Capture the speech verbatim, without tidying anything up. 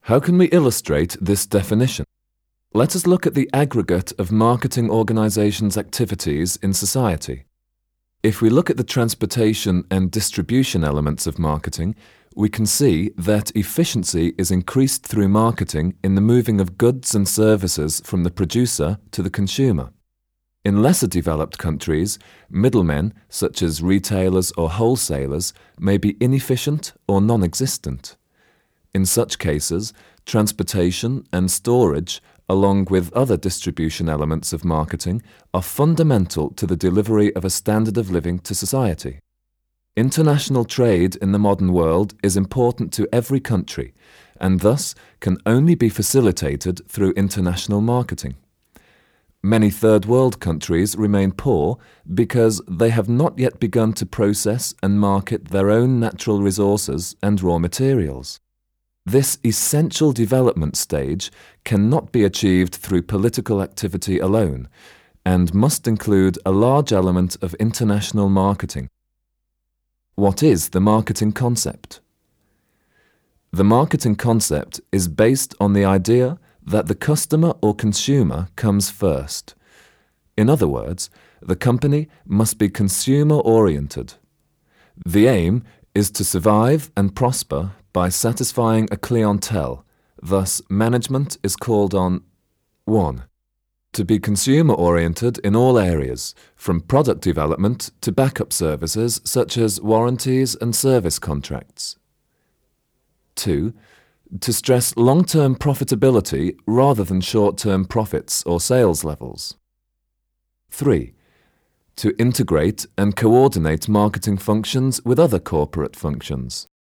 How can we illustrate this definition? Let us look at the aggregate of marketing organizations' activities in society. If we look at the transportation and distribution elements of marketing, we can see that efficiency is increased through marketing in the moving of goods and services from the producer to the consumer. In lesser developed countries, middlemen, such as retailers or wholesalers, may be inefficient or non-existent. In such cases, transportation and storage, along with other distribution elements of marketing, are fundamental to the delivery of a standard of living to society. International trade in the modern world is important to every country, and thus can only be facilitated through international marketing. Many third world countries remain poor because they have not yet begun to process and market their own natural resources and raw materials. This essential development stage cannot be achieved through political activity alone, and must include a large element of international marketing. What is the marketing concept? The marketing concept is based on the idea that the customer or consumer comes first. In other words, the company must be consumer-oriented. The aim is to survive and prosper by satisfying a clientele. Thus, management is called on one. To be consumer-oriented in all areas, from product development to backup services such as warranties and service contracts. two. To stress long-term profitability rather than short-term profits or sales levels. three. To integrate and coordinate marketing functions with other corporate functions.